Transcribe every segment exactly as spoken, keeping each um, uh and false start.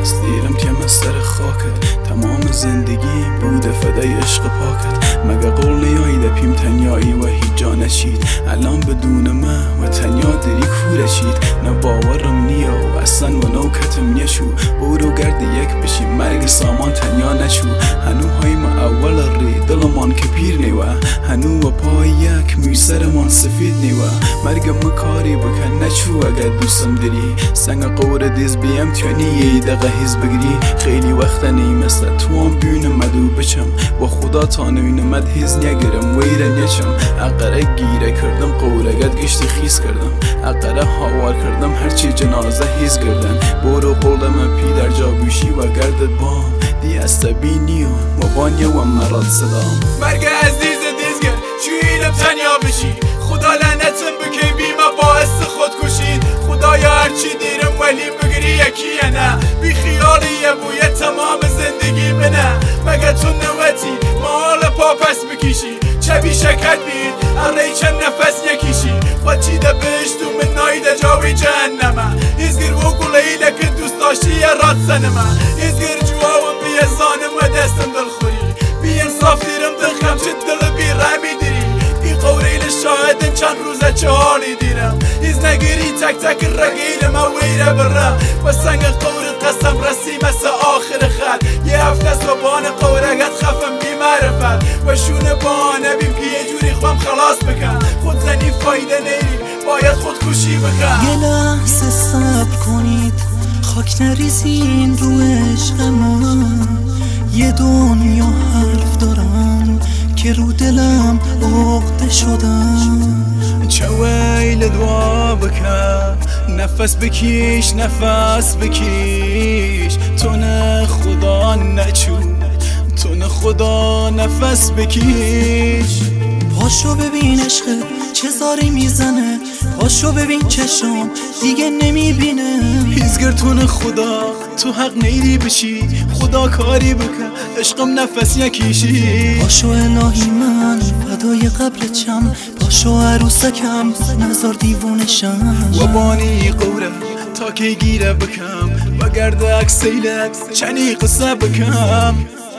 هست دیرم که من سر خاکت تمام زندگی بوده فدای عشق پاکت مگه قول نیایده پیم تنیایی و هیچ جا نشید الان بدون من و تنیا دری کورشید نه باورم نیا و اصلا و نوکتم نشو برو گرد یک بشی مرگ سامان تنیا نشو هنو های ما اول ری دلمان که پیر نیوه هنو و پای یک میسرمان سفید نیوه مرگم کاری بکن نچو اگر دوستم داری سنگ قور دیز بیم تیانی یه دقه هیز بگیری خیلی وقت نیمسته تو هم بیون مدو بچم و خدا تا نوین مد هیز نگرم ویره نچم اقره گیره کردم قورگت گشتی خیز کردم اقره هاوار کردم هرچی جنازه هیز گردن برو قولم پی در جا بوشی و گردت بام دی استبینی و بانیه و مراد صدام مرگ عزیز دیزگر چوینم تنیا بشی خدا لعنتم بکی بیمه باعث خودکشید خدایا هرچی دیرم ولی بگیری یکیه نه بی خیالیه بویه تمام زندگی منه مگه تو نوتی مال پا پس بکشی چه بی شکر بید اره چند نفس یکیشی و چی ده بشتو من نایده جاوی جهنمه ایزگر و گلیله که دوست داشتی یه راد سنمه ایزگر جواو بیه زانم و دستم دل خوری بی انصاف دیرم دل خم چه دل بی رمی دیری بی قوریل شاهدم چند روزه چه حالی دیرم ایز نگیری تک تک رگیل ما ویره بره و سنگ قورت قسم رسی مثل آخر خط یه هفته صبحان قورگت خفم بی معرفت و شونه بانه بیم که یه جوری خوام خلاص بکن خود زنی فایده نیری باید خودکشی بکن یه لحظه صبر کنید خاک نریزین رو عشق من یه دنیا حرف دارم که رو دلم عقده شدم چه ویل دعا بکن نفس بکش نفس بکش تو نه خدا نچو تو نه خدا نفس بکش پاشو ببین عشق چه زاری میزنه پاشو ببین چشم دیگه نمیبینه هیزگر تو نه خدا تو حق نیری بشی خدا کاری بکن عشقم نفس یکیشی پاشو الهی من فدای قبر چم پاشو عروسکم نزار دیوونشم و بانی قوره تا که گیره بکم و گرد اکسیلت چنی قصه بکم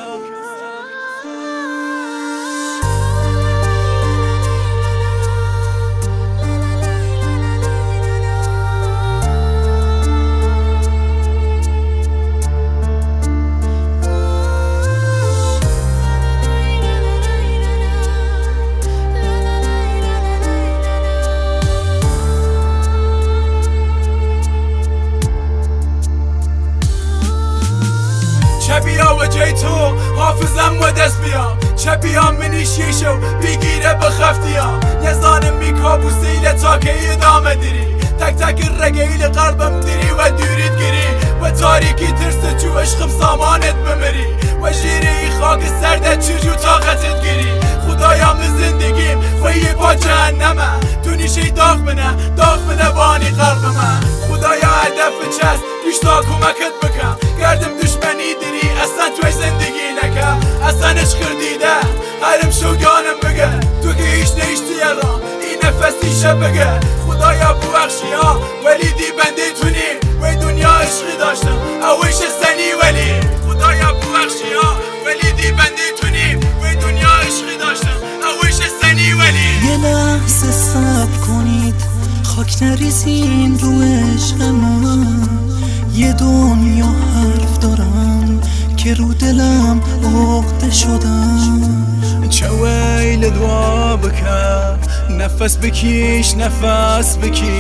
چه بیا و جای تو حافظم و دست بیام چه بیا منی شیشو بگیره بخفتیام یه زانم می کابوسیله تا که ادامه دیری تک تک رگیل قلبم دیری و دوریت گیری و تاریکی ترس چو عشقم سامانت بمری و جیری خاک سرده چجو طاقتت گیری خدایا من زندگیم خویی با جهنمه تو نیشه داغ بنه داغ بنه بانی قلب من خدایا هدف چست پیش تا کمکت بکن گردم دشمنی دیری اصلا توی زندگی نکم اصلا عشق دیده هرم شوگانم بگه تو که هیچ نیشتی الان این نفسیشه بگه خدایا ببخشی ها ولی دی بنده تونی و دنیا عشقی داشتم اویش سنی ولی خدایا ببخشی ها ولی دی بنده تونی و دنیا عشقی داشتم اویش سنی ولی یه لحظه صبر کنید خاک نریزین رو عشق من یه دنیا حرف دارم که رو دلم عقده شدم چه ویل دعا بکن نفس بکش نفس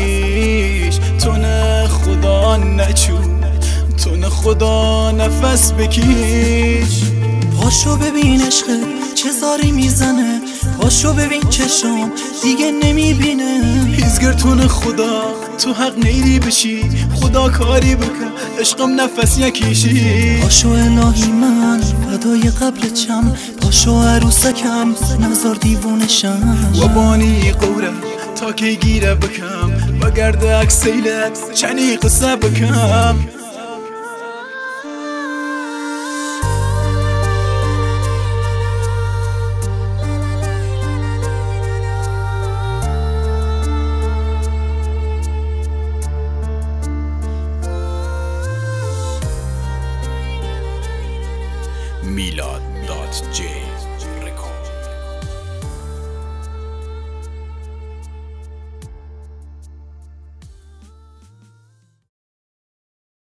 بکش تو نه خدا نچو تو نه خدا نفس بکش پاشو ببین عشق چه زاری میزنه پاشو ببین چشم دیگه نمیبینه هیزگر تو نه خدا تو حق نیری بشی خدا کاری بکن عشقم نفس یکیشی پاشو الهی من فدای قبر چم پاشو عروسکم نزار دیوونشم و بانی قوره تا که گیره بکم و گرد اکسیلت چنی قصه بکم میلاد دات جی